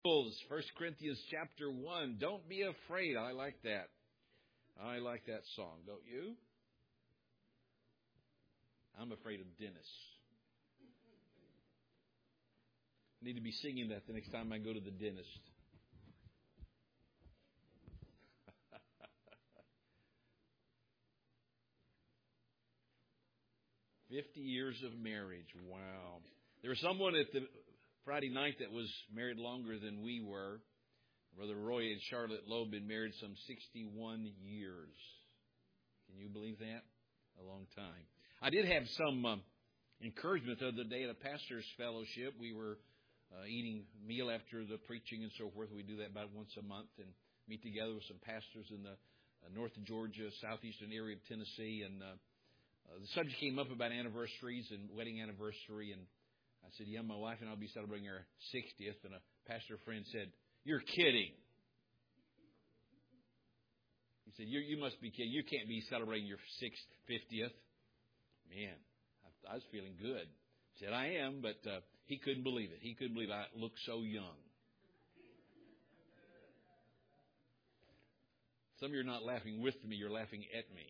First Corinthians chapter 1. Don't be afraid. I like that. I like that song, don't you? I'm afraid of Dennis. I need to be singing that the next time I go to the dentist. 50 years of marriage. Wow. There was someone at the Friday night that was married longer than we were. Brother Roy and Charlotte Lowe have been married some 61 years. Can you believe that? A long time. I did have some encouragement the other day at a pastor's fellowship. We were eating meal after the preaching and so forth. We do that about once a month and meet together with some pastors in the north of Georgia, southeastern area of Tennessee. And the subject came up about anniversaries and wedding anniversary. And I said, yeah, my wife and I will be celebrating our 60th. And a pastor friend said, you're kidding. He said, you must be kidding. You can't be celebrating your 50th. Man, I was feeling good. He said, I am, but he couldn't believe it. He couldn't believe I looked so young. Some of you are not laughing with me. You're laughing at me.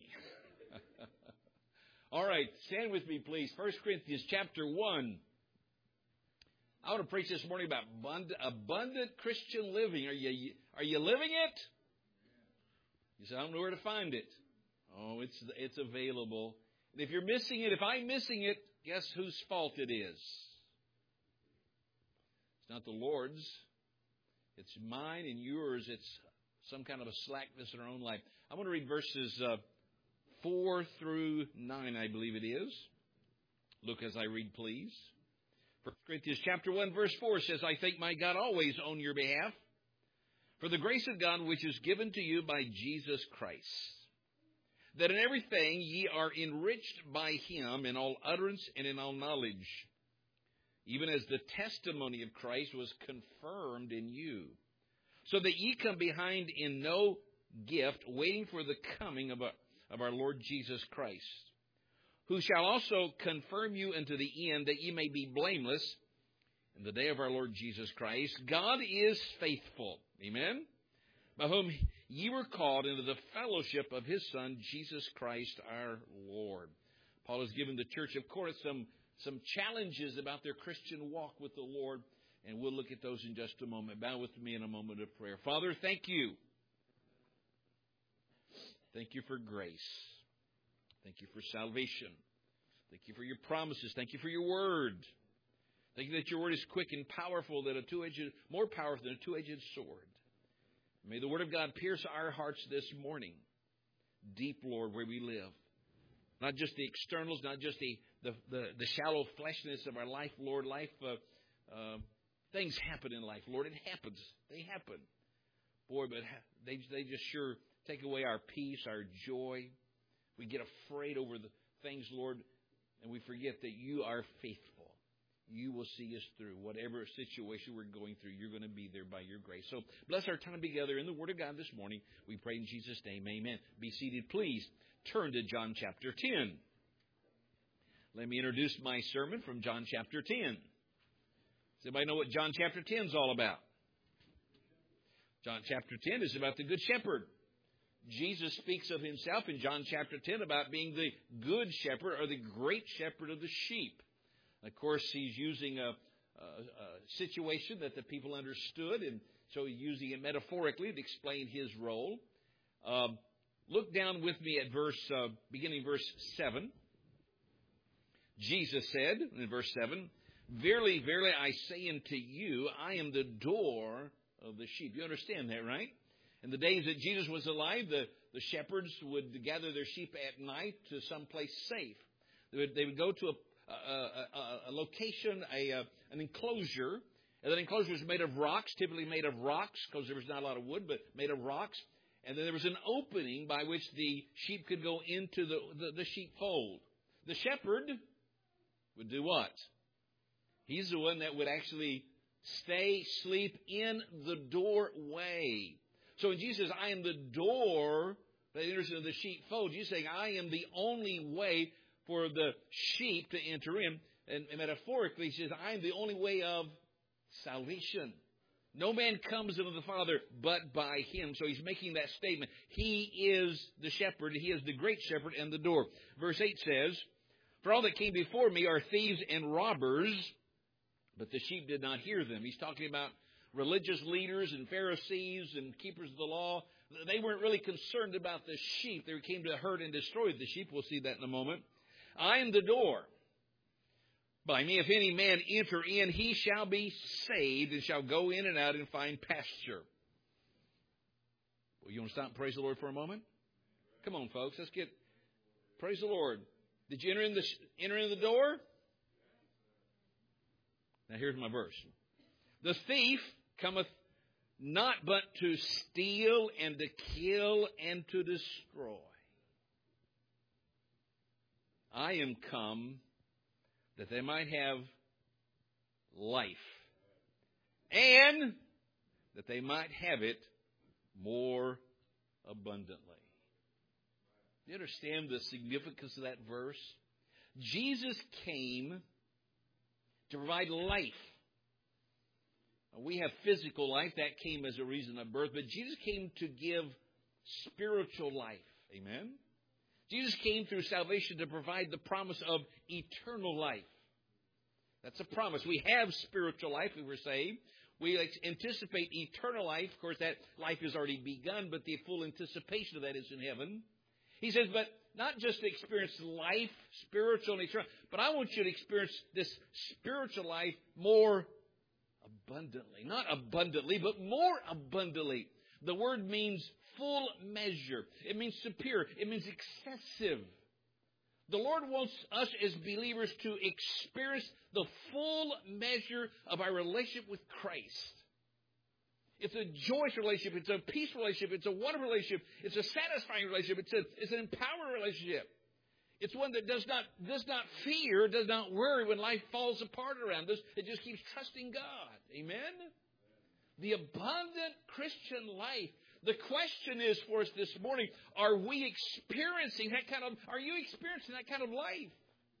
All right, stand with me, please. 1 Corinthians chapter 1. I want to preach this morning about abundant Christian living. Are you living it? You say, I don't know where to find it. Oh, it's available. And if you're missing it, if I'm missing it, guess whose fault it is? It's not the Lord's. It's mine and yours. It's some kind of a slackness in our own life. I want to read verses 4 through 9, I believe it is. Look as I read, please. 1 Corinthians chapter 1, verse 4 says, I thank my God always on your behalf for the grace of God which is given to you by Jesus Christ, that in everything ye are enriched by him in all utterance and in all knowledge, even as the testimony of Christ was confirmed in you, so that ye come behind in no gift, waiting for the coming of our Lord Jesus Christ, who shall also confirm you unto the end, that ye may be blameless in the day of our Lord Jesus Christ. God is faithful. Amen? By whom ye were called into the fellowship of his Son, Jesus Christ our Lord. Paul has given the church of Corinth some challenges about their Christian walk with the Lord, and we'll look at those in just a moment. Bow with me in a moment of prayer. Father, thank you. Thank you for grace. Thank you for salvation. Thank you for your promises. Thank you for your word. Thank you that your word is quick and powerful, more powerful than a two-edged sword. May the word of God pierce our hearts this morning, deep, Lord, where we live. Not just the externals, not just the shallow fleshiness of our life, Lord. Things happen in life, Lord. It happens. They happen. Boy, but they just sure take away our peace, our joy. We get afraid over the things, Lord, and we forget that you are faithful. You will see us through whatever situation we're going through. You're going to be there by your grace. So bless our time together in the Word of God this morning. We pray in Jesus' name. Amen. Be seated, please. Turn to John chapter 10. Let me introduce my sermon from John chapter 10. Does anybody know what John chapter 10 is all about? John chapter 10 is about the Good Shepherd. Jesus speaks of himself in John chapter 10 about being the good shepherd or the great shepherd of the sheep. Of course, he's using a situation that the people understood, and so he's using it metaphorically to explain his role. Look down with me at beginning verse 7. Jesus said in verse 7, Verily, verily, I say unto you, I am the door of the sheep. You understand that, right? In the days that Jesus was alive, the shepherds would gather their sheep at night to some place safe. They would go to a location, an enclosure, and that enclosure was made of rocks, typically made of rocks, because there was not a lot of wood, but made of rocks. And then there was an opening by which the sheep could go into the sheepfold. The shepherd would do what? He's the one that would actually sleep in the doorway. So when Jesus says, I am the door that enters into the sheepfold, he's saying, I am the only way for the sheep to enter in. And metaphorically, he says, I am the only way of salvation. No man comes unto the Father but by Him. So He's making that statement. He is the shepherd. He is the great shepherd and the door. Verse 8 says, For all that came before me are thieves and robbers, but the sheep did not hear them. He's talking about religious leaders and Pharisees and keepers of the law. They weren't really concerned about the sheep. They came to hurt and destroy the sheep. We'll see that in a moment. I am the door. By me, if any man enter in, he shall be saved and shall go in and out and find pasture. Well, you want to stop and praise the Lord for a moment? Come on, folks. Let's get, praise the Lord. Did you enter in the door? Now here's my verse. The thief cometh not but to steal and to kill and to destroy. I am come that they might have life, and that they might have it more abundantly. Do you understand the significance of that verse? Jesus came to provide life. We have physical life. That came as a reason of birth. But Jesus came to give spiritual life. Amen? Jesus came through salvation to provide the promise of eternal life. That's a promise. We have spiritual life if we're saved. We anticipate eternal life. Of course, that life has already begun, but the full anticipation of that is in heaven. He says, but not just to experience life, spiritual and eternal, but I want you to experience this spiritual life more abundantly. Not abundantly, but more abundantly. The word means full measure. It means superior. It means excessive. The Lord wants us as believers to experience the full measure of our relationship with Christ. It's a joyous relationship. It's a peaceful relationship. It's a wonderful relationship. It's a satisfying relationship. It's an empowering relationship. It's one that does not fear, does not worry when life falls apart around us. It just keeps trusting God. Amen? The abundant Christian life. The question is for us this morning, are you experiencing that kind of life?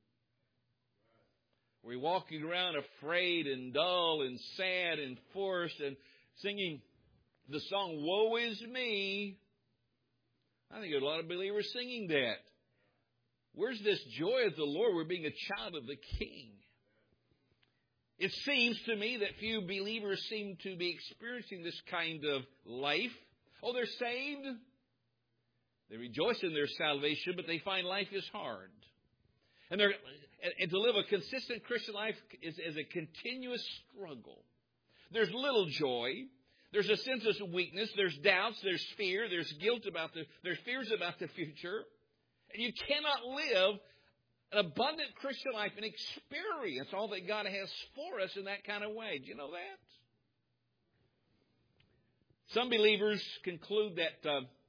Are we walking around afraid and dull and sad and forced and singing the song, Woe is me? I think there's a lot of believers singing that. Where's this joy of the Lord? We're being a child of the King. It seems to me that few believers seem to be experiencing this kind of life. Oh, they're saved. They rejoice in their salvation, but they find life is hard. And to live a consistent Christian life is a continuous struggle. There's little joy. There's a sense of weakness. There's doubts. There's fear. There's guilt there's fears about the future. And you cannot live an abundant Christian life and experience all that God has for us in that kind of way. Do you know that? Some believers conclude that,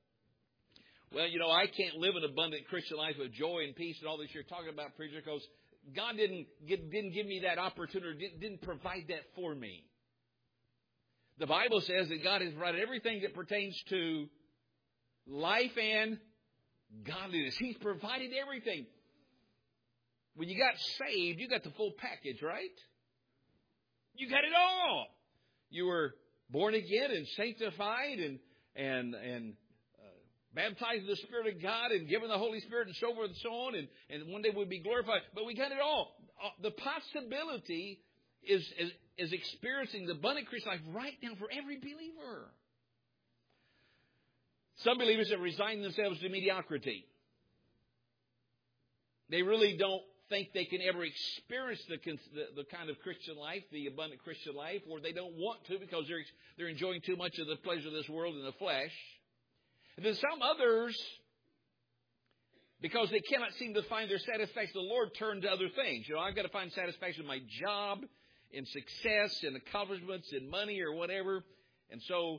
I can't live an abundant Christian life of joy and peace and all that you're talking about, preacher, because God didn't give me that opportunity, didn't provide that for me. The Bible says that God has provided everything that pertains to life and godliness. He's provided everything. When you got saved, you got the full package, right? You got it all. You were born again and sanctified and baptized in the Spirit of God and given the Holy Spirit and so forth and so on. And one day we'll be glorified. But we got it all. The possibility is experiencing the abundant Christian life right now for every believer. Some believers have resigned themselves to mediocrity. They really don't think they can ever experience the kind of Christian life, the abundant Christian life, or they don't want to because they're enjoying too much of the pleasure of this world in the flesh. And then some others, because they cannot seem to find their satisfaction in the Lord, turn to other things. I've got to find satisfaction in my job, in success, in accomplishments, in money or whatever. And so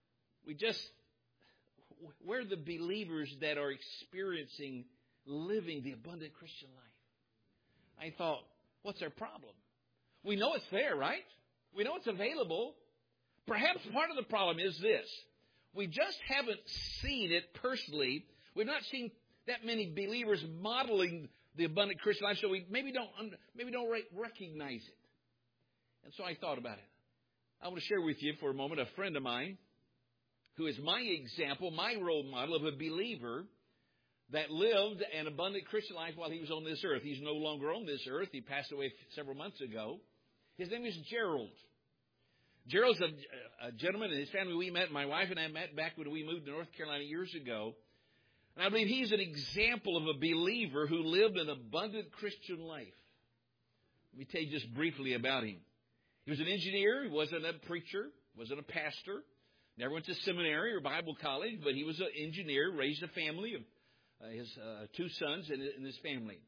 we're the believers that are experiencing living the abundant Christian life. I thought, what's our problem? We know it's there, right? We know it's available. Perhaps part of the problem is this. We just haven't seen it personally. We've not seen that many believers modeling the abundant Christian life, so we maybe don't recognize it. And so I thought about it. I want to share with you for a moment a friend of mine who is my example, my role model of a believer that lived an abundant Christian life while he was on this earth. He's no longer on this earth. He passed away several months ago. His name is Gerald. Gerald's a gentleman and his family we met. My wife and I met back when we moved to North Carolina years ago. And I believe he's an example of a believer who lived an abundant Christian life. Let me tell you just briefly about him. He was an engineer. He wasn't a preacher, wasn't a pastor. Never went to seminary or Bible college, but he was an engineer, raised a family of his two sons and his family.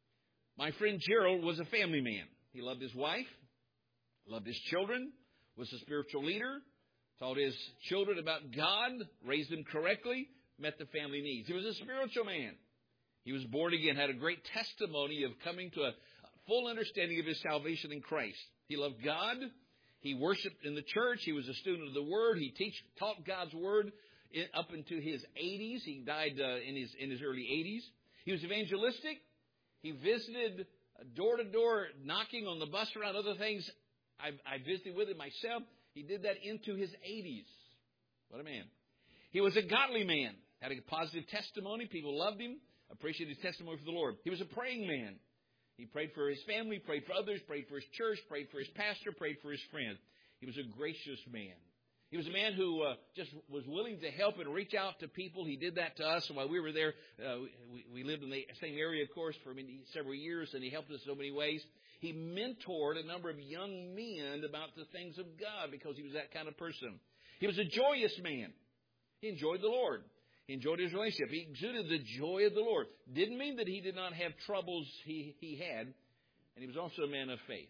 My friend Gerald was a family man. He loved his wife, loved his children, was a spiritual leader, taught his children about God, raised them correctly, met the family needs. He was a spiritual man. He was born again, had a great testimony of coming to a full understanding of his salvation in Christ. He loved God. He worshiped in the church. He was a student of the Word. He taught God's Word up into his 80s. He died in his early 80s. He was evangelistic. He visited door-to-door, knocking on the bus around, other things. I visited with him myself. He did that into his 80s. What a man. He was a godly man. Had a positive testimony. People loved him. Appreciated his testimony for the Lord. He was a praying man. He prayed for his family, prayed for others, prayed for his church, prayed for his pastor, prayed for his friends. He was a gracious man. He was a man who just was willing to help and reach out to people. He did that to us. And while we were there, we lived in the same area, of course, for several years, and he helped us in so many ways. He mentored a number of young men about the things of God because he was that kind of person. He was a joyous man. He enjoyed the Lord. He enjoyed his relationship. He exuded the joy of the Lord. Didn't mean that he did not have troubles he had. And he was also a man of faith.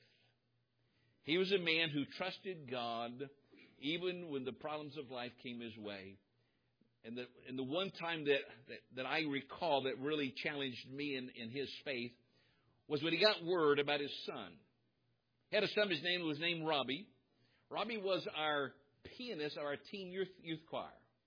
He was a man who trusted God even when the problems of life came his way. And the one time that I recall that really challenged me in his faith was when he got word about his son. He had a son, his name was named Robbie. Robbie was our pianist, our teen youth choir.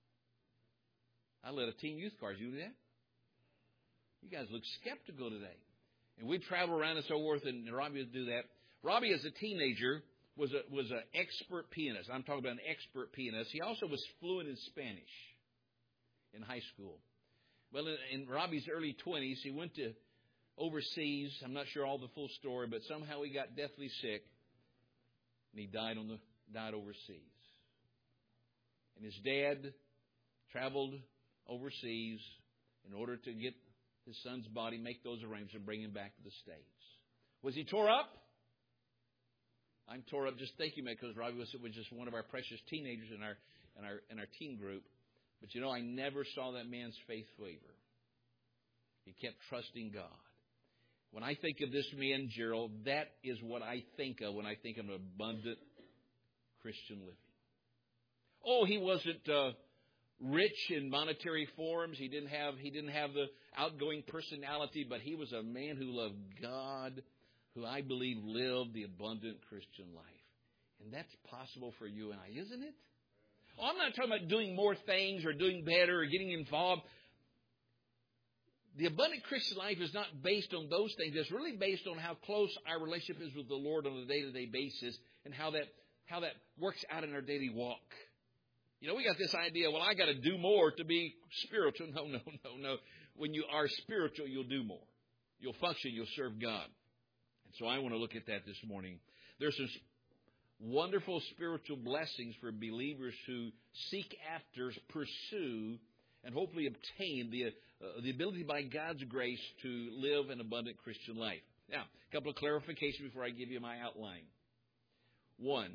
I led a teen youth choir. Did you do that? You guys look skeptical today. And we'd travel around and so forth, and Robbie would do that. Robbie, as a teenager, was an expert pianist. I'm talking about an expert pianist. He also was fluent in Spanish in high school. Well, in Robbie's early 20s, he went to overseas. I'm not sure all the full story, but somehow he got deathly sick, and he died overseas. And his dad traveled overseas in order to get his son's body, make those arrangements, and bring him back to the States. Was he tore up? I'm tore up just thinking about it because Robbie was just one of our precious teenagers in our teen group. But you know, I never saw that man's faith waver. He kept trusting God. When I think of this man, Gerald, that is what I think of when I think of an abundant Christian living. Oh, he wasn't rich in monetary forms. He didn't have the outgoing personality, but he was a man who loved God, who I believe lived the abundant Christian life. And that's possible for you and I, isn't it? Oh, I'm not talking about doing more things or doing better or getting involved. The abundant Christian life is not based on those things. It's really based on how close our relationship is with the Lord on a day-to-day basis and how that works out in our daily walk. You know, we got this idea, well, I got to do more to be spiritual. No. When you are spiritual, you'll do more. You'll function. You'll serve God. And so I want to look at that this morning. There's some wonderful spiritual blessings for believers who seek after, pursue, and hopefully obtain the ability by God's grace to live an abundant Christian life. Now, a couple of clarifications before I give you my outline. One,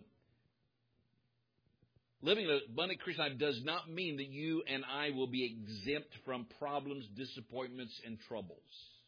living an abundant Christian life does not mean that you and I will be exempt from problems, disappointments, and troubles.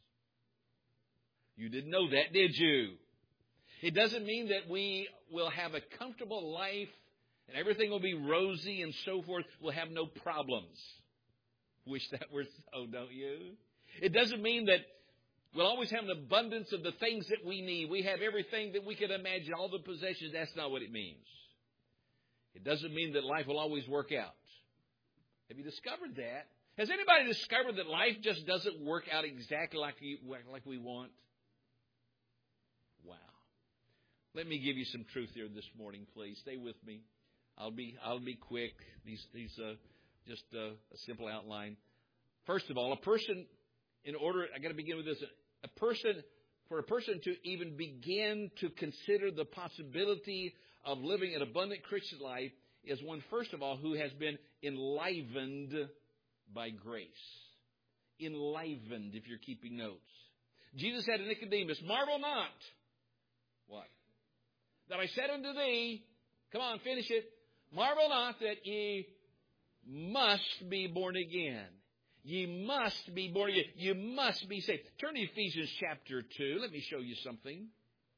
You didn't know that, did you? It doesn't mean that we will have a comfortable life and everything will be rosy and so forth. We'll have no problems. Wish that were so, don't you? It doesn't mean that we'll always have an abundance of the things that we need. We have everything that we could imagine, all the possessions. That's not what it means. It doesn't mean that life will always work out. Have you discovered that? Has anybody discovered that life just doesn't work out exactly like we want? Wow. Let me give you some truth here this morning, please. Stay with me. I'll be quick. These just a simple outline. First of all, I got to begin with this. For a person to even begin to consider the possibility of living an abundant Christian life is one, first of all, who has been enlivened by grace. Enlivened, if you're keeping notes. Jesus said to Nicodemus, marvel not. What? That I said unto thee, come on, finish it. Marvel not that ye must be born again. Ye must be born again. You must be saved. Turn to Ephesians chapter 2. Let me show you something.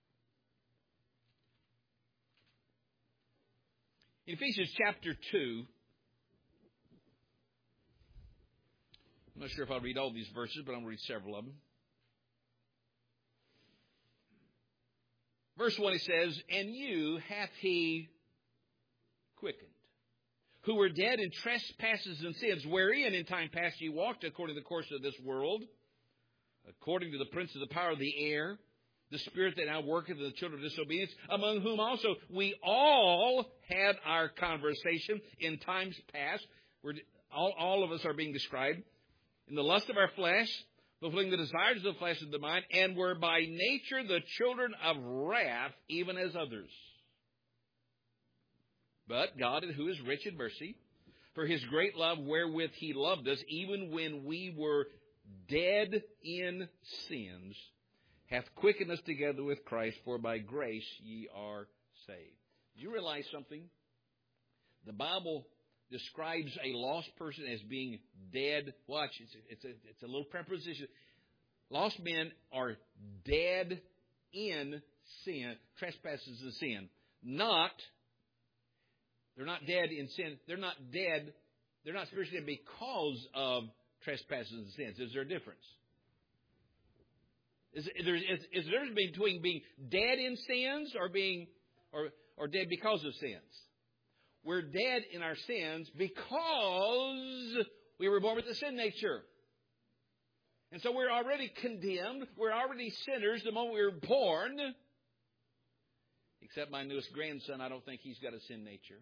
In Ephesians chapter 2, I'm not sure if I'll read all these verses, but I'm going to read several of them. Verse 1, it says, and you hath he quickened, who were dead in trespasses and sins, wherein in time past ye walked according to the course of this world, according to the prince of the power of the air, the spirit that now worketh in the children of disobedience, among whom also we all had our conversation in times past. All of us are being described. In the lust of our flesh, fulfilling the desires of the flesh and the mind, and were by nature the children of wrath, even as others. But God, who is rich in mercy, for his great love wherewith he loved us, even when we were dead in sins, hath quickened us together with Christ, for by grace ye are saved. Do you realize something? The Bible describes a lost person as being dead. Watch, it's a little preposition. Lost men are dead in sin, trespasses of sin. They're not dead in sin. They're not dead. They're not spiritually dead because of trespasses and sins. Is there a difference? Is there a difference between being dead in sins or dead because of sins? We're dead in our sins because we were born with the sin nature. And so we're already condemned. We're already sinners the moment we were born. Except my newest grandson, I don't think he's got a sin nature.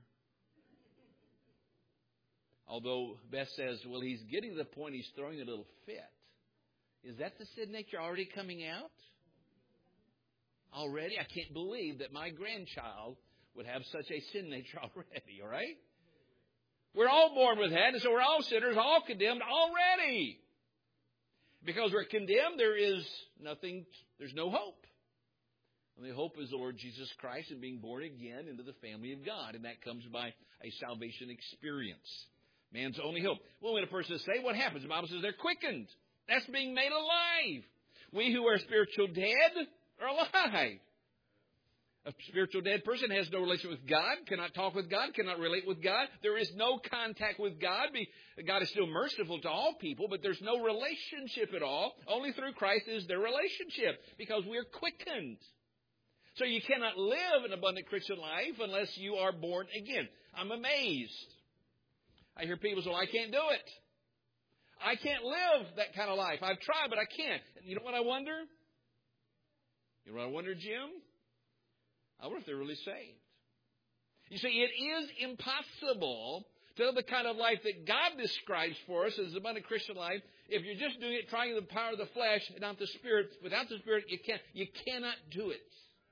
Although Beth says, well, he's getting to the point he's throwing a little fit. Is that the sin nature already coming out? Already? I can't believe that my grandchild would have such a sin nature already, all right? We're all born with that, and so we're all sinners, all condemned already. Because we're condemned, there's no hope. And the hope is the Lord Jesus Christ and being born again into the family of God, and that comes by a salvation experience. Man's only hope. Well, when a person is saved, what happens? The Bible says they're quickened. That's being made alive. We who are spiritual dead are alive. A spiritual dead person has no relation with God, cannot talk with God, cannot relate with God. There is no contact with God. God is still merciful to all people, but there's no relationship at all. Only through Christ is there relationship because we are quickened. So you cannot live an abundant Christian life unless you are born again. I'm amazed. I hear people say, well, I can't do it. I can't live that kind of life. I've tried, but I can't. You know what I wonder? You know what I wonder, Jim? I wonder if they're really saved. You see, it is impossible to live the kind of life that God describes for us as the abundant Christian life if you're just doing it trying the power of the flesh and not the Spirit. Without the Spirit, you cannot do it.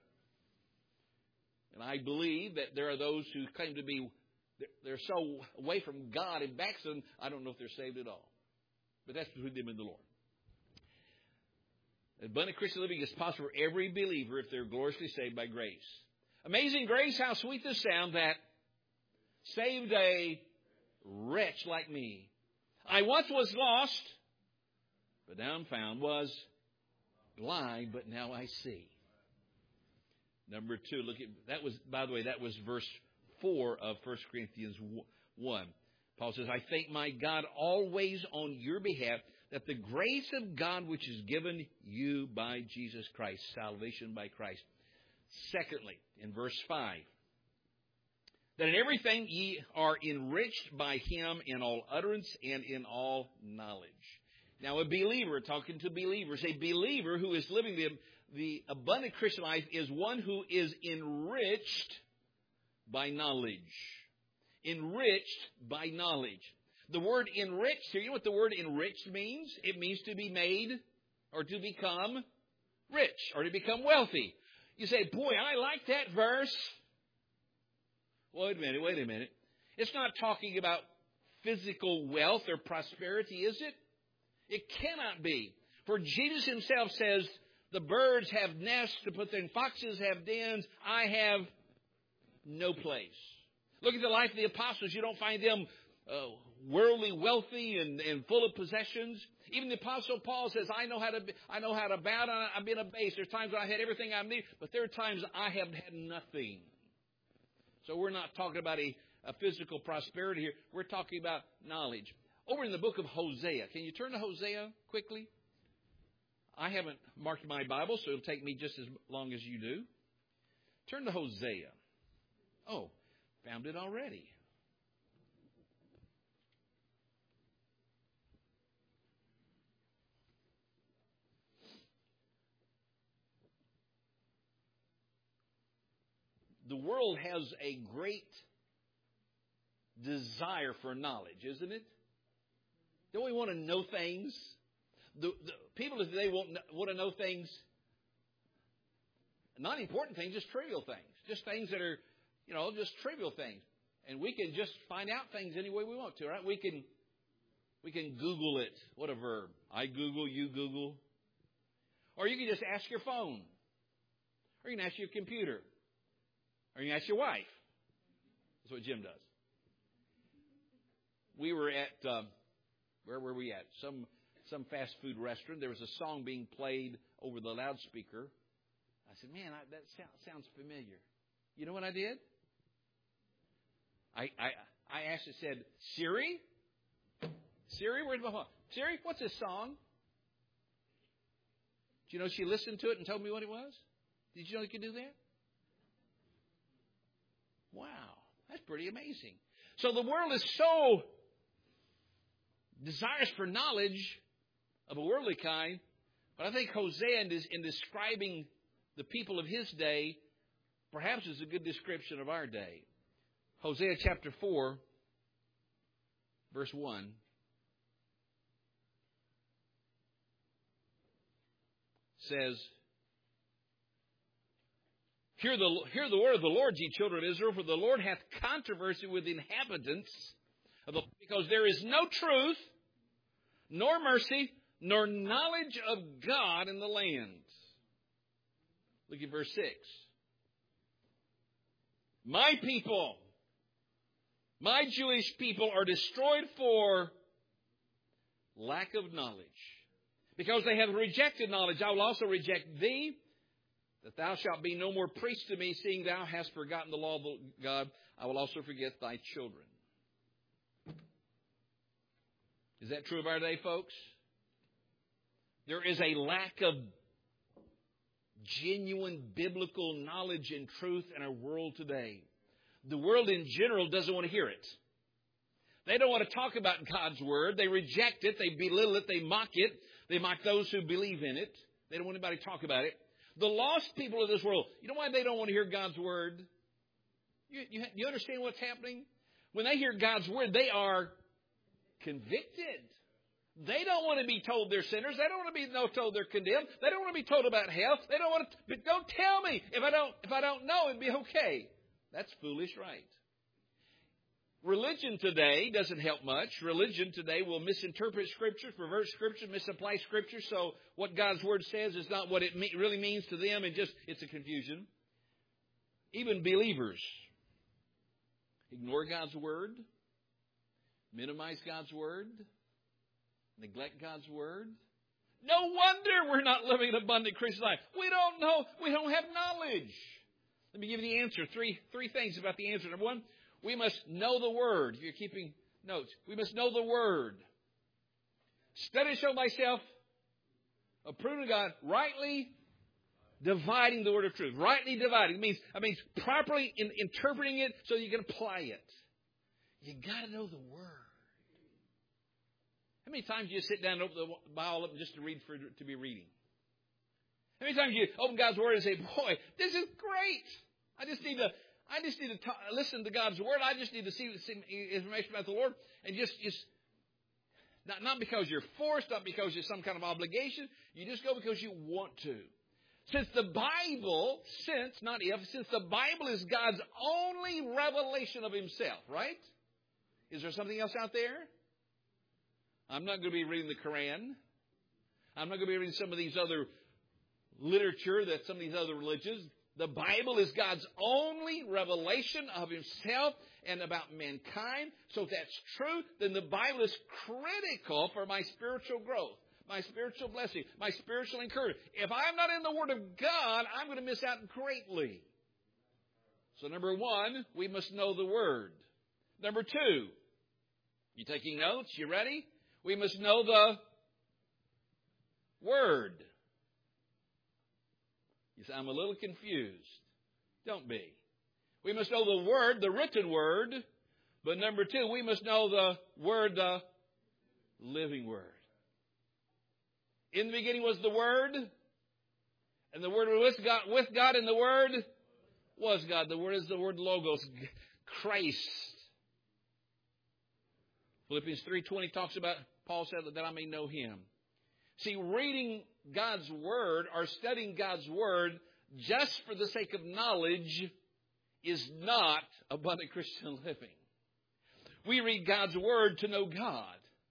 And I believe that there are those who claim to be, they're so away from God and backslidden, I don't know if they're saved at all. But that's between them and the Lord. Abundant Christian living is possible for every believer if they're gloriously saved by grace. Amazing grace, how sweet the sound that saved a wretch like me. I once was lost, but now I'm found. Was blind, but now I see. Number 2, look at that was. By the way, that was verse 4 of 1 Corinthians 1. Paul says, "I thank my God always on your behalf, that the grace of God which is given you by Jesus Christ," salvation by Christ. Secondly, in verse 5, "that in everything ye are enriched by him in all utterance and in all knowledge." Now a believer, talking to believers, a believer who is living the the abundant Christian life is one who is enriched by knowledge. Enriched by knowledge. The word enriched here, you know what the word enriched means? It means to be made or to become rich or to become wealthy. You say, boy, I like that verse. Wait a minute. It's not talking about physical wealth or prosperity, is it? It cannot be. For Jesus himself says, the birds have nests to put their, foxes have dens. I have no place. Look at the life of the apostles. You don't find them worldly wealthy and full of possessions. Even the apostle Paul says, I know how to bow down. I've been abased. There's times when I had everything I need, but there are times I have had nothing. So we're not talking about a physical prosperity here. We're talking about knowledge. Over in the book of Hosea. Can you turn to Hosea quickly? I haven't marked my Bible, so it'll take me just as long as you do. Turn to Hosea. Oh, found it already. The world has a great desire for knowledge, isn't it? Don't we want to know things? The people today want to know things, not important things, just trivial things. Just things that are, just trivial things. And we can just find out things any way we want to, right? We can Google it. What a verb. I Google, you Google. Or you can just ask your phone. Or you can ask your computer. Or you can ask your wife. That's what Jim does. We were at, where were we at? Some fast food restaurant. There was a song being played over the loudspeaker. I said, man, that sounds familiar. You know what I did? I asked, it said, Siri, where's my phone? Siri, what's this song? Do you know she listened to it and told me what it was? Did you know you could do that? Wow, that's pretty amazing. So the world is so desirous for knowledge of a worldly kind, but I think Hosea, in describing the people of his day, perhaps is a good description of our day. Hosea chapter 4, verse 1. Says, Hear the word of the Lord, ye children of Israel, for the Lord hath controversy with the inhabitants, because there is no truth, nor mercy, nor knowledge of God in the land. Look at verse 6. My people, my Jewish people, are destroyed for lack of knowledge. Because they have rejected knowledge, I will also reject thee, that thou shalt be no more priest to me, seeing thou hast forgotten the law of God. I will also forget thy children. Is that true of our day, folks? There is a lack of genuine biblical knowledge and truth in our world today. The world in general doesn't want to hear it. They don't want to talk about God's Word. They reject it. They belittle it. They mock it. They mock those who believe in it. They don't want anybody to talk about it. The lost people of this world, you know why they don't want to hear God's Word? You understand what's happening? When they hear God's Word, they are convicted. They don't want to be told they're sinners. They don't want to be told they're condemned. They don't want to be told about hell. They don't want to. But don't tell me. If I don't know, it'd be okay. That's foolish, right? Religion today doesn't help much. Religion today will misinterpret Scripture, pervert Scripture, misapply Scripture. So what God's Word says is not what it really means to them, and it's a confusion. Even believers ignore God's Word, minimize God's Word, neglect God's Word. No wonder we're not living an abundant Christian life. We don't know. We don't have knowledge. Let me give you the answer. Three things about the answer. Number one, we must know the Word. If you're keeping notes, we must know the Word. Study to show myself approved of God, rightly dividing the word of truth. Rightly dividing means properly interpreting it so you can apply it. You got to know the Word. How many times do you sit down and open the Bible up just to read to be reading? How many times you open God's Word and say, boy, this is great. I just need to listen to God's Word. I just need to see information about the Lord. And just not because you're forced, not because there's some kind of obligation. You just go because you want to. Since the Bible is God's only revelation of Himself, right? Is there something else out there? I'm not going to be reading the Quran. I'm not going to be reading some of these other literature that some of these other religions. The Bible is God's only revelation of Himself and about mankind. So if that's true, then the Bible is critical for my spiritual growth, my spiritual blessing, my spiritual encouragement. If I'm not in the Word of God, I'm going to miss out greatly. So number one, we must know the Word. Number two, you taking notes? You ready? We must know the Word. You say, I'm a little confused. Don't be. We must know the Word, the written Word. But number two, we must know the Word, the living Word. In the beginning was the Word, and the Word was with God, and the Word was God. The Word is the word Logos, Christ. Philippians 3:20 talks about, Paul said that I may know Him. See, reading God's Word or studying God's Word just for the sake of knowledge is not abundant Christian living. We read God's Word to know God.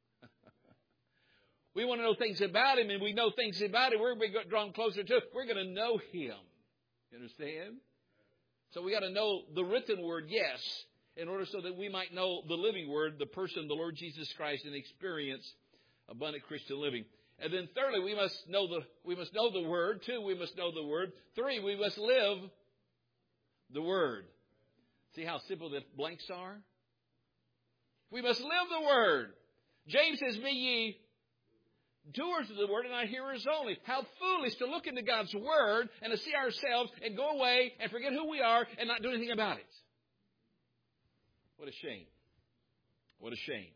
We want to know things about Him, and we know things about Him. We're going to be drawn closer to Him. We're going to know Him. You understand? So we got to know the written Word, yes, in order so that we might know the living Word, the person, the Lord Jesus Christ, and experience abundant Christian living. And then thirdly, we must know the Word. Two, we must know the Word. Three, we must live the Word. See how simple the blanks are? We must live the Word. James says, be ye doers of the Word and not hearers only. How foolish to look into God's Word and to see ourselves and go away and forget who we are and not do anything about it. What a shame. What a shame.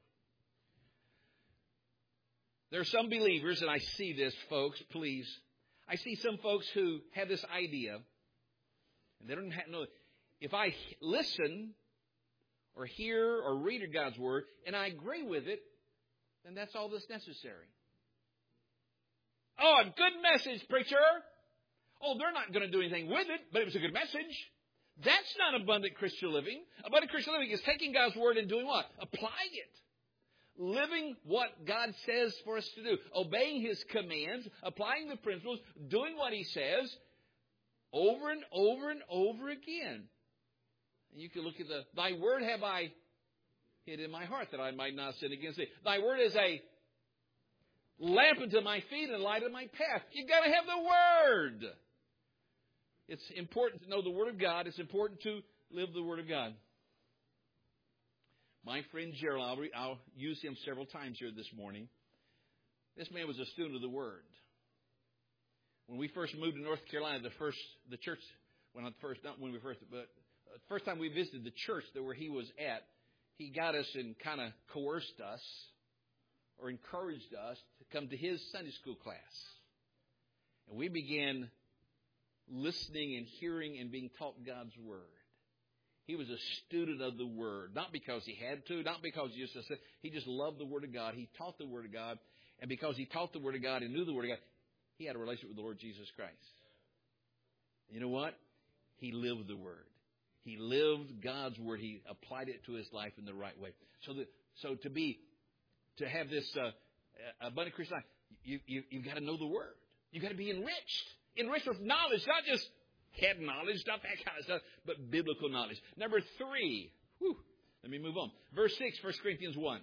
There are some believers, and I see this, folks, please. I see some folks who have this idea, and they don't know. If I listen or hear or read God's Word and I agree with it, then that's all that's necessary. Oh, a good message, preacher. Oh, they're not going to do anything with it, but it was a good message. That's not abundant Christian living. Abundant Christian living is taking God's Word and doing what? Applying it. Living what God says for us to do. Obeying His commands, applying the principles, doing what He says over and over and over again. And you can look at Thy Word have I hid in my heart that I might not sin against Thee. Thy Word is a lamp unto my feet and light on my path. You've got to have the Word. It's important to know the Word of God. It's important to live the Word of God. My friend Gerald, I'll use him several times here this morning. This man was a student of the Word. When we first moved to North Carolina, the first time we visited the church where he was at, he got us and kind of coerced us or encouraged us to come to his Sunday school class. And we began listening and hearing and being taught God's Word. He was a student of the Word, not because he had to, not because he just loved the Word of God. He taught the Word of God, and because he taught the Word of God and knew the Word of God, he had a relationship with the Lord Jesus Christ. You know what? He lived the Word. He lived God's Word. He applied it to his life in the right way. So to have this abundant Christian life, you've got to know the Word. You've got to be enriched with knowledge, not just head knowledge, not that kind of stuff, but biblical knowledge. Number 3. Let me move on. Verse 6, 1 Corinthians 1.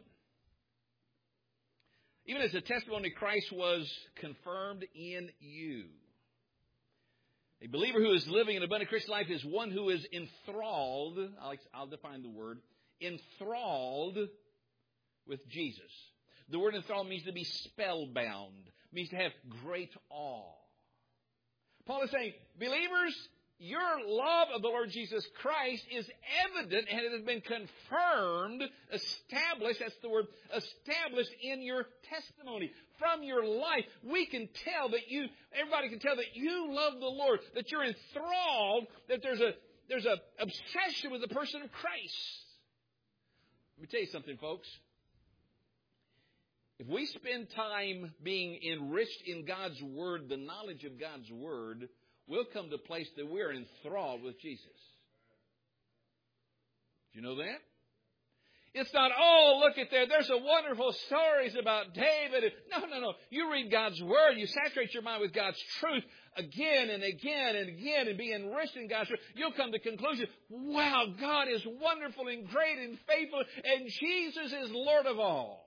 Even as the testimony of Christ was confirmed in you. A believer who is living an abundant Christian life is one who is enthralled. I'll define the word. Enthralled with Jesus. The word enthralled means to be spellbound. Means to have great awe. Paul is saying, believers, your love of the Lord Jesus Christ is evident and it has been confirmed, established, that's the word, established in your testimony. From your life, we can tell that everybody can tell that you love the Lord, that you're enthralled, that there's a obsession with the person of Christ. Let me tell you something, folks. If we spend time being enriched in God's Word, the knowledge of God's Word, we'll come to a place that we're enthralled with Jesus. Do you know that? It's not, oh, look at there. There's a wonderful stories about David. No. You read God's Word. You saturate your mind with God's truth again and again and again and be enriched in God's Word. You'll come to the conclusion, wow, God is wonderful and great and faithful, and Jesus is Lord of all.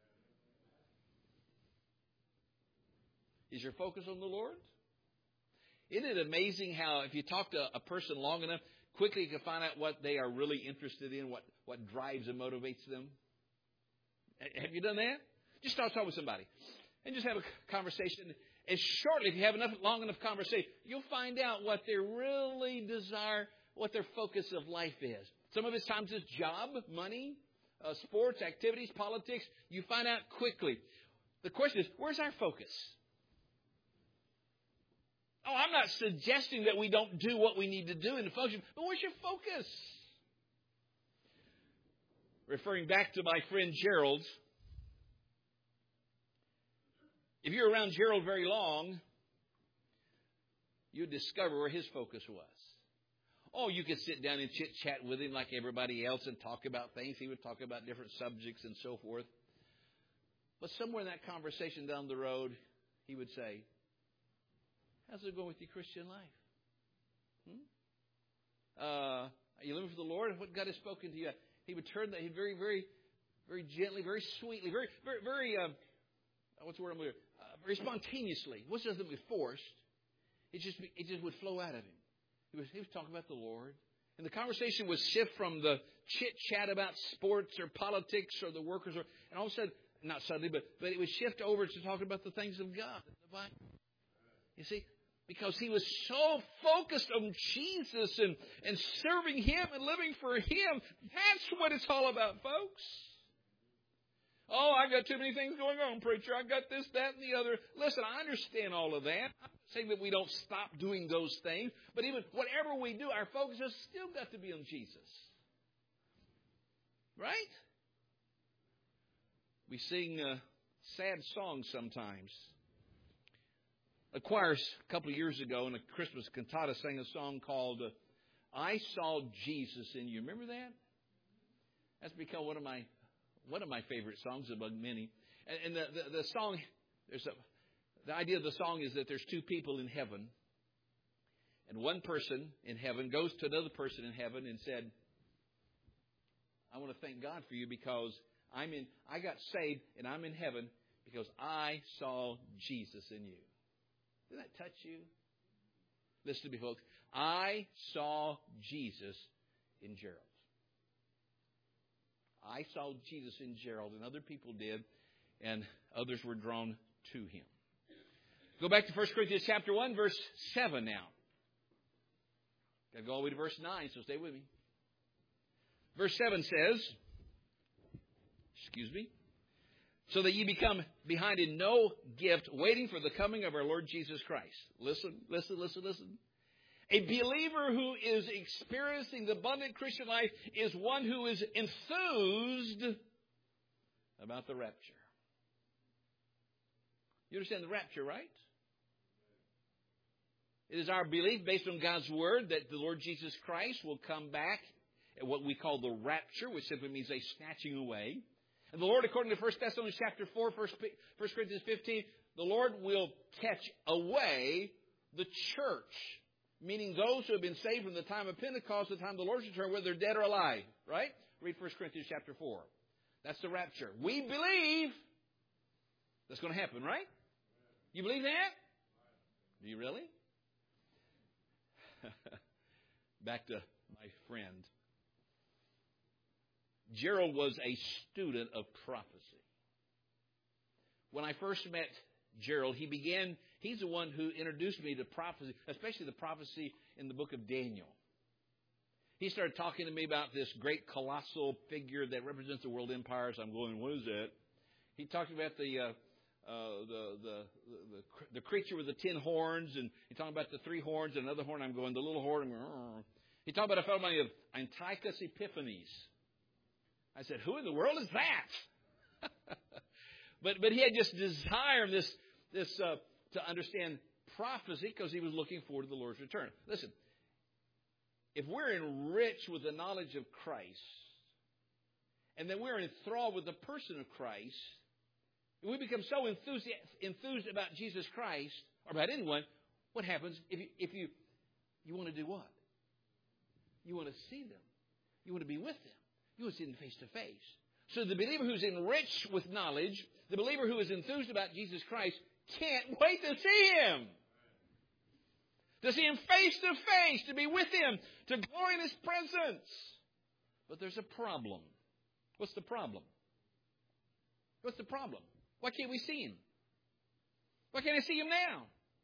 Is your focus on the Lord? Isn't it amazing how if you talk to a person long enough, quickly you can find out what they are really interested in, what drives and motivates them? Have you done that? Just start talking with somebody and just have a conversation. And shortly, if you have long enough conversation, you'll find out what they really desire, what their focus of life is. Some of it's times it's job, money, sports, activities, politics. You find out quickly. The question is, where's our focus? Oh, I'm not suggesting that we don't do what we need to do in the function, but where's your focus? Referring back to my friend Gerald, if you're around Gerald very long, you'd discover where his focus was. Oh, you could sit down and chit-chat with him like everybody else and talk about things. He would talk about different subjects and so forth. But somewhere in that conversation down the road, he would say, how's it going with your Christian life? Are you living for the Lord? What God has spoken to you? He would turn that very, very, very gently, very sweetly, very, what's the word I'm looking for? Very spontaneously. It wasn't something forced. It just would flow out of him. He was talking about the Lord. And the conversation would shift from the chit-chat about sports or politics or the workers, and all of a sudden, not suddenly, but it would shift over to talking about the things of God, the Bible. You see? Because he was so focused on Jesus and serving Him and living for Him. That's what it's all about, folks. Oh, I've got too many things going on, preacher. I've got this, that, and the other. Listen, I understand all of that. I'm not saying that we don't stop doing those things. But even whatever we do, our focus has still got to be on Jesus. Right? We sing sad songs sometimes. A choir a couple of years ago in a Christmas cantata sang a song called I Saw Jesus in You. Remember that? That's become one of my favorite songs among many. And the song, the idea of the song is that there's two people in heaven. And one person in heaven goes to another person in heaven and said, I want to thank God for you because I got saved and I'm in heaven because I saw Jesus in you. Did that touch you? Listen to me, folks. I saw Jesus in Gerald. I saw Jesus in Gerald, and other people did, and others were drawn to him. Go back to 1 Corinthians chapter 1, verse 7 now. Got to go all the way to verse 9, so stay with me. Verse 7 says, so that ye become behind in no gift, waiting for the coming of our Lord Jesus Christ. Listen. A believer who is experiencing the abundant Christian life is one who is enthused about the rapture. You understand the rapture, right? It is our belief, based on God's Word, that the Lord Jesus Christ will come back at what we call the rapture, which simply means a snatching away. And the Lord, according to 1 Thessalonians chapter 4, 1 Corinthians 15, the Lord will catch away the church, meaning those who have been saved from the time of Pentecost to the time of the Lord's return, whether they're dead or alive. Right? Read 1 Corinthians chapter 4. That's the rapture. We believe that's going to happen, right? You believe that? Do you really? Back to my friend. Gerald was a student of prophecy. When I first met Gerald, he's the one who introduced me to prophecy, especially the prophecy in the book of Daniel. He started talking to me about this great colossal figure that represents the world empires. I'm going, what is that? He talked about the creature with the 10 horns, and he talked about the 3 horns and another horn. I'm going, the little horn. I'm going, oh. He talked about a fellow by the name of Antiochus Epiphanes. I said, who in the world is that? but he had this desire, this to understand prophecy because he was looking forward to the Lord's return. Listen, if we're enriched with the knowledge of Christ, and then we're enthralled with the person of Christ, and we become so enthused about Jesus Christ, or about anyone, what happens if you want to do what? You want to see them. You want to be with them. You want to see them face to face. So the believer who's enriched with knowledge, the believer who is enthused about Jesus Christ, can't wait to see Him. To see Him face to face, to be with Him, to glory in His presence. But there's a problem. What's the problem? What's the problem? Why can't we see Him? Why can't I see Him now?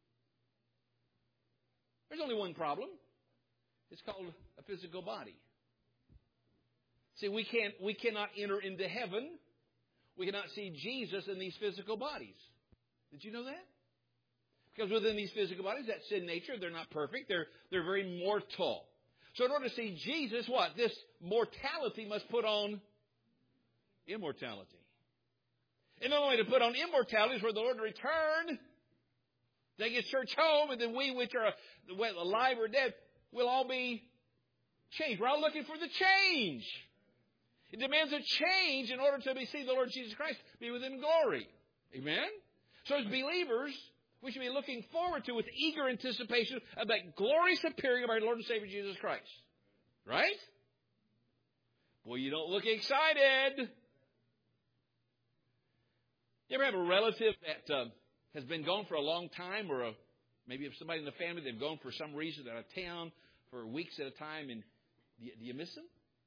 There's only one problem. It's called a physical body. See, we cannot enter into heaven. We cannot see Jesus in these physical bodies. Did you know that? Because within these physical bodies, that sin nature, they're not perfect. They're very mortal. So in order to see Jesus, what? This mortality must put on immortality. And the only way to put on immortality is for the Lord to return, take His church home, and then we which are alive or dead will all be changed. We're all looking for the change. It demands a change in order to see the Lord Jesus Christ be with Him in glory. Amen? So as believers, we should be looking forward to with eager anticipation of that glorious appearing of our Lord and Savior Jesus Christ. Right? Boy, you don't look excited. You ever have a relative that has been gone for a long time, or maybe if somebody in the family, they've gone for some reason out of town for weeks at a time, and do you miss them?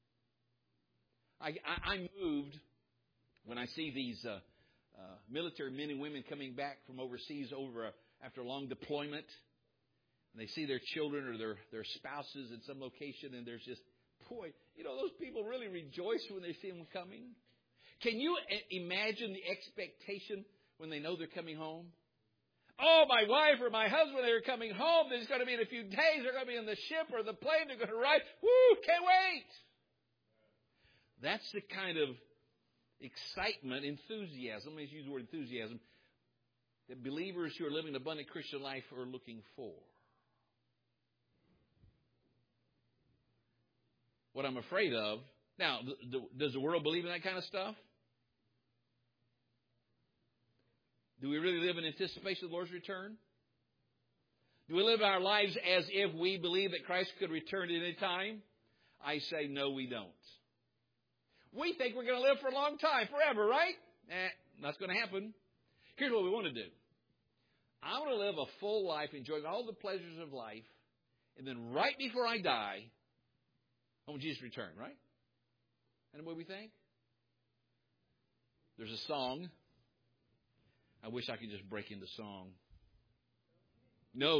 I'm moved when I see these military men and women coming back from overseas after a long deployment. And they see their children or their spouses in some location, and there's just, boy, those people really rejoice when they see them coming. Can you imagine the expectation when they know they're coming home? Oh, my wife or my husband, they're coming home. There's going to be in a few days. They're going to be in the ship or the plane. They're going to arrive. Woo, can't wait. That's the kind of excitement, enthusiasm, let me use the word enthusiasm, that believers who are living an abundant Christian life are looking for. What I'm afraid of, now, does the world believe in that kind of stuff? Do we really live in anticipation of the Lord's return? Do we live our lives as if we believe that Christ could return at any time? I say no, we don't. We think we're going to live for a long time, forever, right? That's going to happen. Here's what we want to do. I want to live a full life, enjoying all the pleasures of life, and then right before I die, I want Jesus to return, right? And what we think? There's a song. I wish I could just break into song. No.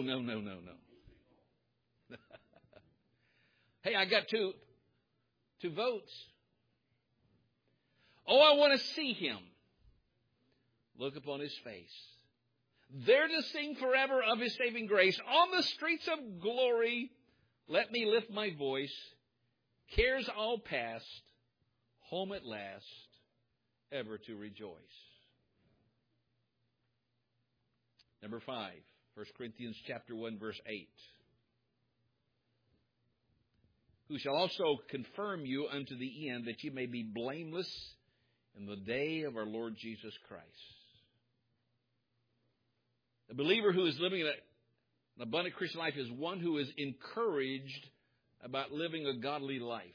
Hey, I got two votes. Oh, I want to see Him. Look upon His face. There to sing forever of His saving grace. On the streets of glory, let me lift my voice. Cares all past, home at last, ever to rejoice. Number 5, 1 Corinthians chapter 1, verse 8. Who shall also confirm you unto the end, that ye may be blameless in the day of our Lord Jesus Christ. A believer who is living an abundant Christian life is one who is encouraged about living a godly life.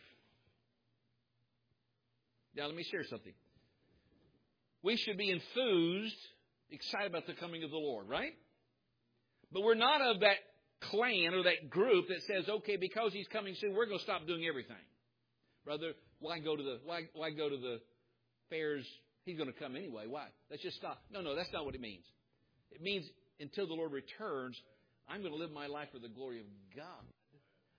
Now, let me share something. We should be enthused, excited about the coming of the Lord, right? But we're not of that clan or that group that says, okay, because He's coming soon, we're going to stop doing everything. Brother, why go to the fairs? He's going to come anyway. Why? Let's just stop. No, that's not what it means. It means until the Lord returns, I'm going to live my life for the glory of God.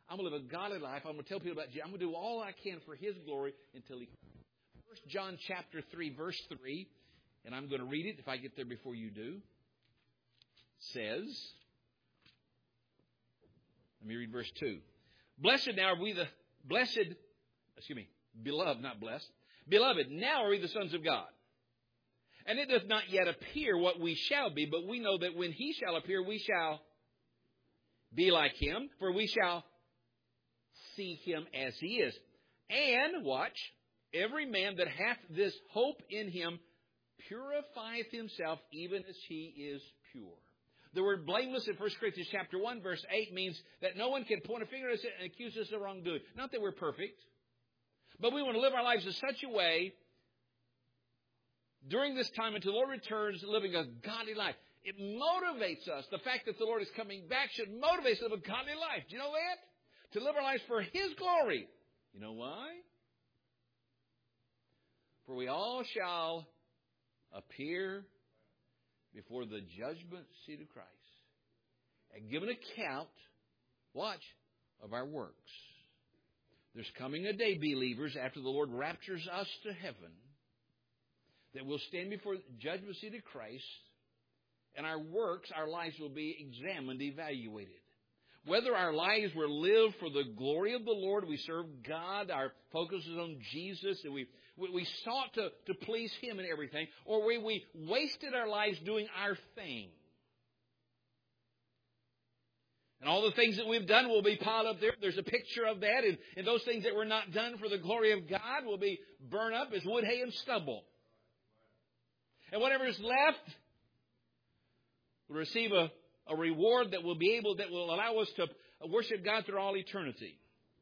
I'm going to live a godly life. I'm going to tell people about Jesus. I'm going to do all I can for His glory until He comes. 1 John chapter 3, verse 3, and I'm going to read it if I get there before you do, says, let me read verse 2. Beloved, not blessed. Beloved, now are we the sons of God. And it doth not yet appear what we shall be, but we know that when He shall appear, we shall be like Him, for we shall see Him as He is. And, watch, every man that hath this hope in Him purifieth himself even as He is pure. The word blameless in 1 Corinthians chapter 1, verse 8 means that no one can point a finger at us and accuse us of wrongdoing. Not that we're perfect, but we want to live our lives in such a way during this time until the Lord returns, living a godly life. It motivates us. The fact that the Lord is coming back should motivate us to live a godly life. Do you know that? To live our lives for His glory. You know why? For we all shall appear before the judgment seat of Christ and give an account, watch, of our works. There's coming a day, believers, after the Lord raptures us to heaven, that we'll stand before the judgment seat of Christ, and our works, our lives will be examined, evaluated. Whether our lives were lived for the glory of the Lord, we serve God, our focus is on Jesus, and we sought to please Him in everything, or we wasted our lives doing our thing. And all the things that we've done will be piled up there. There's a picture of that, and those things that were not done for the glory of God will be burned up as wood, hay, and stubble. And whatever is left will receive a reward that will allow us to worship God through all eternity.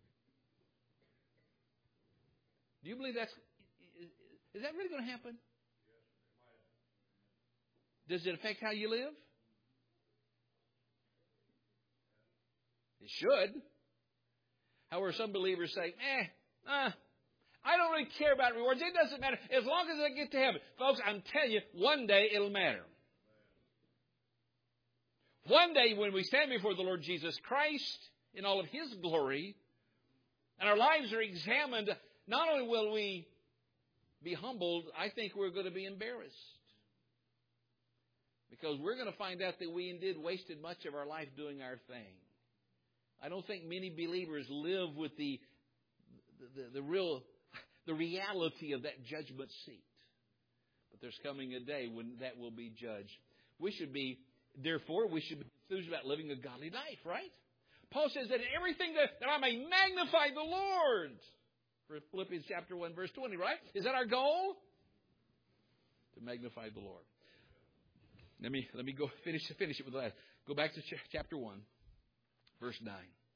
Do you believe is that really going to happen? Does it affect how you live? It should. However, some believers say, I don't really care about rewards. It doesn't matter. As long as I get to heaven. Folks, I'm telling you, one day it'll matter. One day when we stand before the Lord Jesus Christ in all of His glory, and our lives are examined, not only will we be humbled, I think we're going to be embarrassed. Because we're going to find out that we indeed wasted much of our life doing our thing. I don't think many believers live with the reality of that judgment seat. But there's coming a day when that will be judged. We should be enthused about living a godly life, right? Paul says that in everything that I may magnify the Lord. For Philippians chapter 1, verse 20, right? Is that our goal? To magnify the Lord. Let me go finish it with that. Go back to chapter 1, verse 9.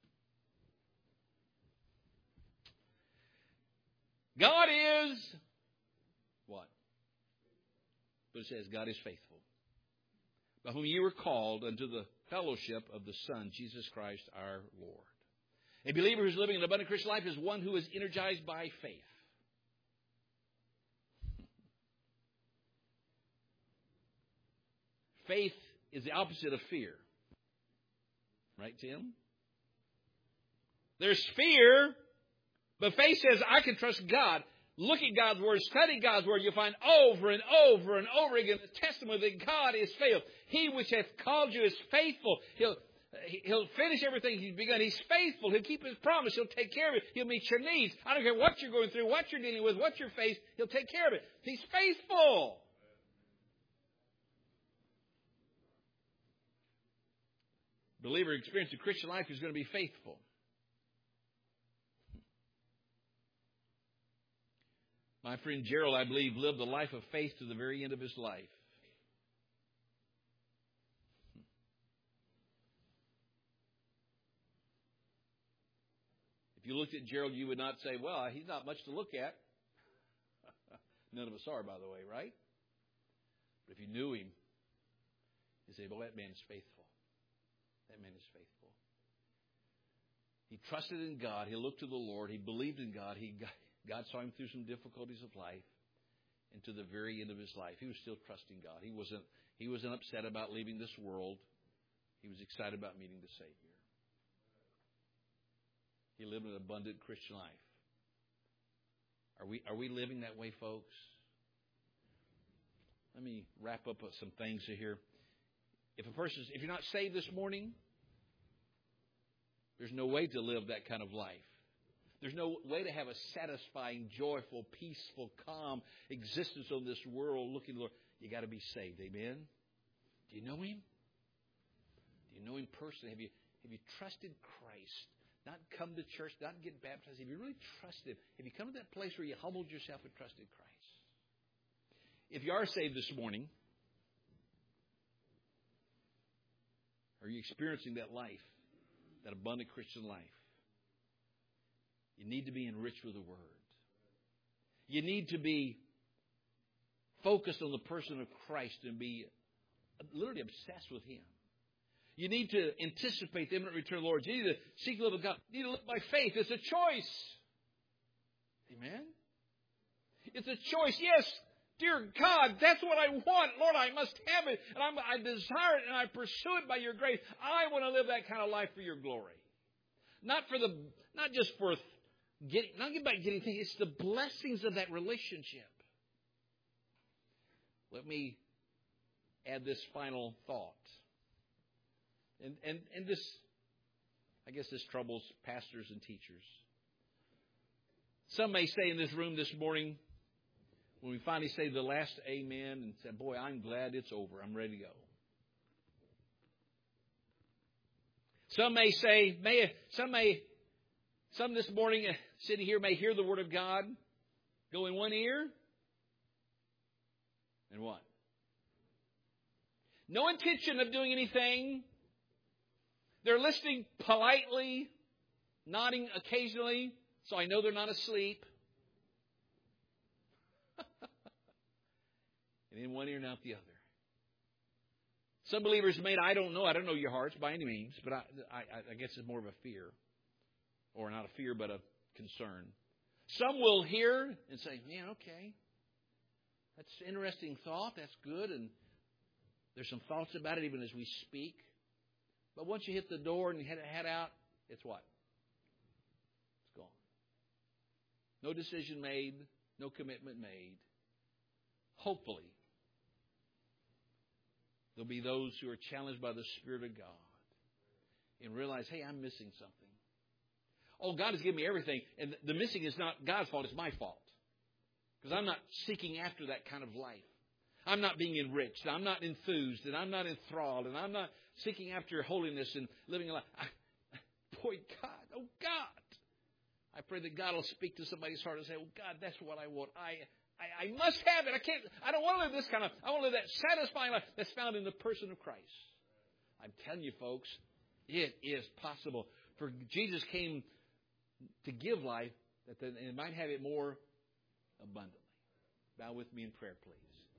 God is what? But it says God is faithful, by whom you were called unto the fellowship of the Son, Jesus Christ our Lord. A believer who's living an abundant Christian life is one who is energized by faith. Faith is the opposite of fear. Right, Tim? There's fear, but faith says, I can trust God. Look at God's Word, study God's Word. You'll find over and over and over again the testimony that God is faithful. He which hath called you is faithful. He'll finish everything He's begun. He's faithful. He'll keep His promise. He'll take care of it. He'll meet your needs. I don't care what you're going through, what you're dealing with, what you're faced. He'll take care of it. He's faithful. Believer experiencing a Christian life is going to be faithful. My friend Gerald, I believe, lived a life of faith to the very end of his life. If you looked at Gerald, you would not say, well, he's not much to look at. None of us are, by the way, right? But if you knew him, you'd say, well, that man is faithful. That man is faithful. He trusted in God. He looked to the Lord. He believed in God. God saw him through some difficulties of life, and to the very end of his life, he was still trusting God. He wasn't upset about leaving this world. He was excited about meeting the Savior. He lived an abundant Christian life. Are we living that way, folks? Let me wrap up some things here. If you're not saved this morning, there's no way to live that kind of life. There's no way to have a satisfying, joyful, peaceful, calm existence on this world looking to the Lord. You got to be saved. Amen? Do you know Him? Do you know Him personally? Have you trusted Christ? Not come to church, not get baptized. Have you really trusted Him? Have you come to that place where you humbled yourself and trusted Christ? If you are saved this morning, are you experiencing that life, that abundant Christian life? You need to be enriched with the Word. You need to be focused on the person of Christ and be literally obsessed with Him. You need to anticipate the imminent return of the Lord. You need to seek the love of God. You need to live by faith. It's a choice. Amen? It's a choice. Yes, dear God, that's what I want. Lord, I must have it. And I desire it and I pursue it by your grace. I want to live that kind of life for your glory. Not just for getting things. It's the blessings of that relationship. Let me add this final thought. And this, I guess this troubles pastors and teachers. Some may say in this room this morning, when we finally say the last amen and say, boy, I'm glad it's over. I'm ready to go. Some may say, some this morning sitting here may hear the Word of God go in one ear and what? No intention of doing anything. They're listening politely, nodding occasionally, so I know they're not asleep. And in one ear and out the other. Some believers I don't know your hearts by any means, but I guess it's more of a fear. Or not a fear, but a concern. Some will hear and say, man, okay. That's an interesting thought. That's good. And there's some thoughts about it even as we speak. But once you hit the door and you head out, it's what? It's gone. No decision made. No commitment made. Hopefully, there'll be those who are challenged by the Spirit of God and realize, hey, I'm missing something. Oh, God has given me everything. And the missing is not God's fault. It's my fault. Because I'm not seeking after that kind of life. I'm not being enriched. I'm not enthused. And I'm not enthralled. And I'm not seeking after holiness and living a life. Boy, God. Oh, God. I pray that God will speak to somebody's heart and say, oh, God, that's what I want. I must have it. I don't want to live this kind of, I want to live that satisfying life that's found in the person of Christ. I'm telling you, folks, it is possible. For Jesus came to give life, that it might have it more abundantly. Bow with me in prayer, please.